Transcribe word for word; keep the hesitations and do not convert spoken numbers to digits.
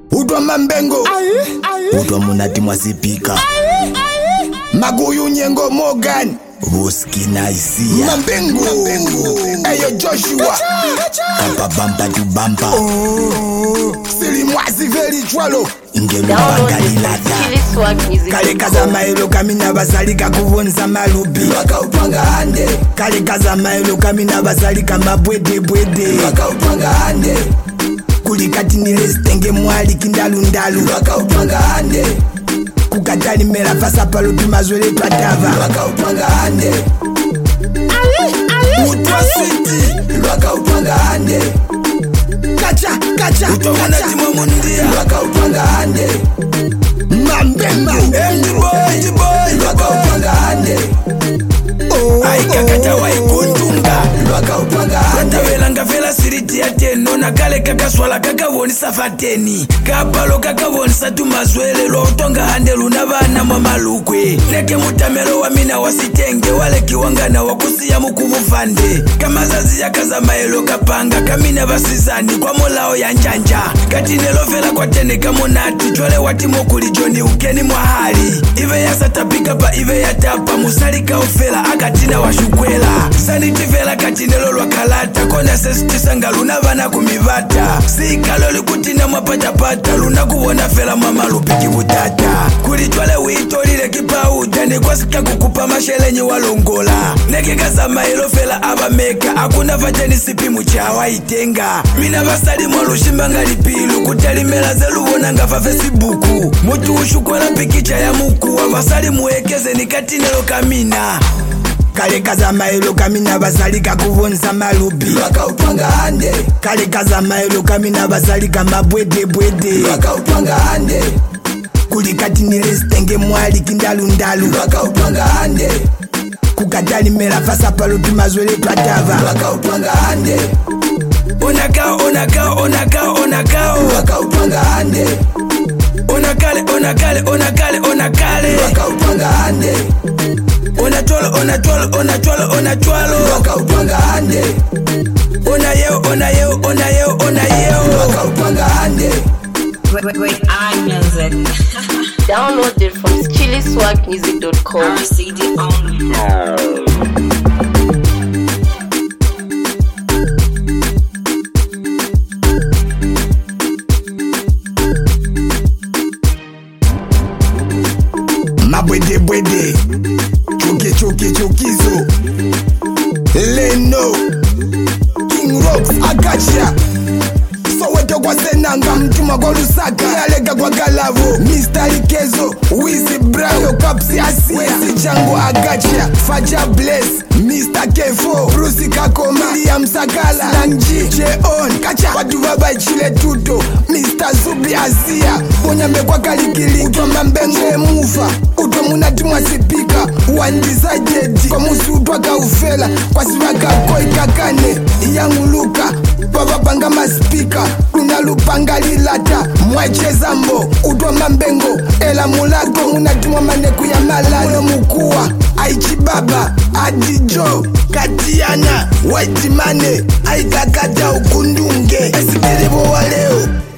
Udwa mambengo Udwa munati mwasipika Maguyu nyengo Morgan Ruski na isia Mambengo Eyo Joshua Kapa bamba tu bamba oh. Sili mwasi veli chwalo Ingelu bangali lata Kale kaza maelo kamina basalika kuvonza malubi Waka upanga hande Kale kaza maelo kamina basalika mabwede bwede Waka upanga hande Kulikati nilestenge mwali kindalu ndalu Waka upanga hande Kukatali mela fasa palo tumazwele patava Waka upanga hande Utwa city Waka upanga hande Kacha, kacha, utomana timo mundia Waka upanga hande Mambe, mambe Eji boy, eji boy Waka upanga hande Aika kata wa ikundunga Waka upanga hande Kata velanga vela siriti ya teno Na kale kaka swala kaka voni safateni Kapalo kaka voni satu mazwele Lo utonga hande lunavana mamalukwe Neke mutamelo wa mina wasitenge Wale kiwangana wakusi ya mukuvu fande Kama zazi ya kaza maelo kapanga Kamina basizani kwa molao ya njanja Katinelo vela kwa tene kamonati Chole watimo kulijoni ukeni mwahali Ive ya satapika pa ive ya tapa Musalika ufela akatina wa shukwela Saniti vela katinelo lwa kalata Kona sesitisa luna vana kumivata Sikaloli kutina mwapata pata Luna kuwona fela mama lupiki butata Kulitwale wito lile kipa utane Kwa sika kukupa mashelenye walongola Neke kaza maelo fela aba meka Akuna vateni sipi muchawa itenga Mina basali mwalushimba ngalipilu Kutali mela zelu wona ngafa Facebooku Mutu ushukola pikicha ya muku Wavasali muekeze nikatinelo kamina Kale kaza maelo kamina basalika kuvonza malubi Waka upanga hande Kale kaza maelo kamina basalika mabwede bwede Waka upanga hande Kulikati nilestenge mwali kindalu ndalu Waka upanga hande Kukatali mela fasa palo tumazwele patava Waka upanga hande Onakao, onakao, onakao, onakao Waka upanga hande Onakale, onakale, onakale, onakale Waka upanga hande Onacholo, onacholo, onacholo, onacholo Waka upanga hande Ona yeo, ona yeo, ona yeo, ona yeo Waka upanga hande Great, great eye music. Download it from skilly swag music dot com. R C D only. Mabwede bwede Choke choke chokizo Leno King Rocks Akacha Soweto kwa senanga mtuma kwa lusaka Yalega kwa galavo Mister Ikezo Wizi Brown Kapsi Asia Wezi Chango Agacha Faja Bless Mister Kefo Bruce Kakoma Liam Sakala Langji Jeon Kacha Watu vaba chile tuto Mister Zubi Asia Ponyambe kwa kalikili Utwa mambengo mufa Utwa munati mwasipika Wandiza jedi Kwa musu utwa kaufela Kwa sivaka koi kakane Yangu luka Baba panga maspika Luna lupanga lilata Mwacheza mbo Utwa mambengo Ela mulago Munatumwa maneku ya malalo mukua Aichi baba Adijo Katiana White mane Aikakata ukundunge Esikilibo waleo